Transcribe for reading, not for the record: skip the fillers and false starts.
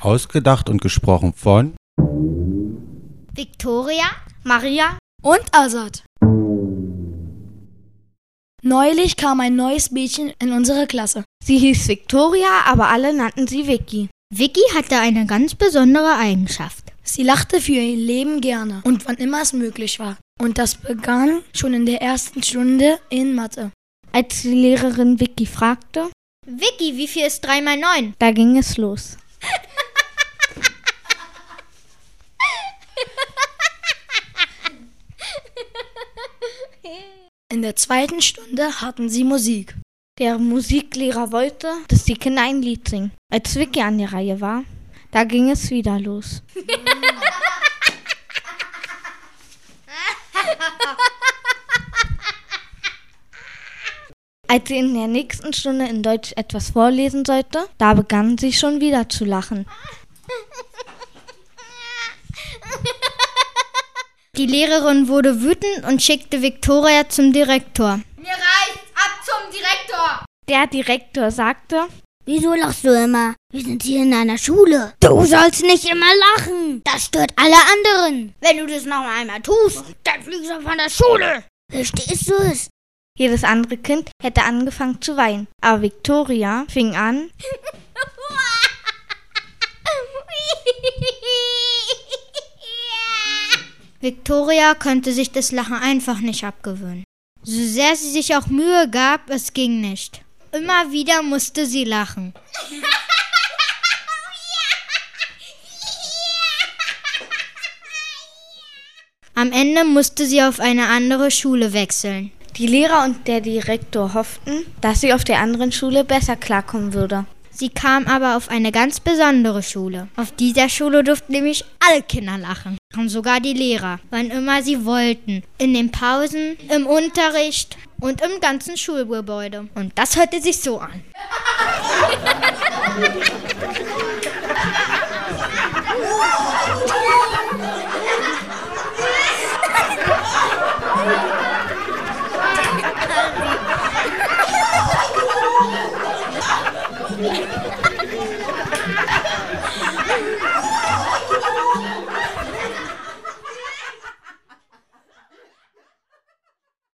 Ausgedacht und gesprochen von Viktoria, Maria und Azad. Neulich kam ein neues Mädchen in unsere Klasse. Sie hieß Viktoria, aber alle nannten sie Vicky. Vicky hatte eine ganz besondere Eigenschaft. Sie lachte für ihr Leben gerne und wann immer es möglich war. Und das begann schon in der ersten Stunde in Mathe. Als die Lehrerin Vicky fragte, Vicky, wie viel ist 3 mal 9? Da ging es los. In der zweiten Stunde hatten sie Musik. Der Musiklehrer wollte, dass die Kinder ein Lied singen. Als Vicky an der Reihe war, da ging es wieder los. Als sie in der nächsten Stunde in Deutsch etwas vorlesen sollte, da begann sie schon wieder zu lachen. Die Lehrerin wurde wütend und schickte Viktoria zum Direktor. Mir reicht's, ab zum Direktor! Der Direktor sagte, Wieso lachst du immer? Wir sind hier in einer Schule. Du sollst nicht immer lachen. Das stört alle anderen. Wenn du das noch einmal tust, dann fliegst du von der Schule. Verstehst du es? jedes andere Kind hätte angefangen zu weinen. Aber Viktoria fing an, Viktoria konnte sich das Lachen einfach nicht abgewöhnen. So sehr sie sich auch Mühe gab, es ging nicht. Immer wieder musste sie lachen. Am Ende musste sie auf eine andere Schule wechseln. die Lehrer und der Direktor hofften, dass sie auf der anderen Schule besser klarkommen würde. Sie kam aber auf eine ganz besondere Schule. Auf dieser Schule durften nämlich alle Kinder lachen. Und sogar die Lehrer, wann immer sie wollten. In den Pausen, im Unterricht und im ganzen Schulgebäude. Und das hörte sich so an.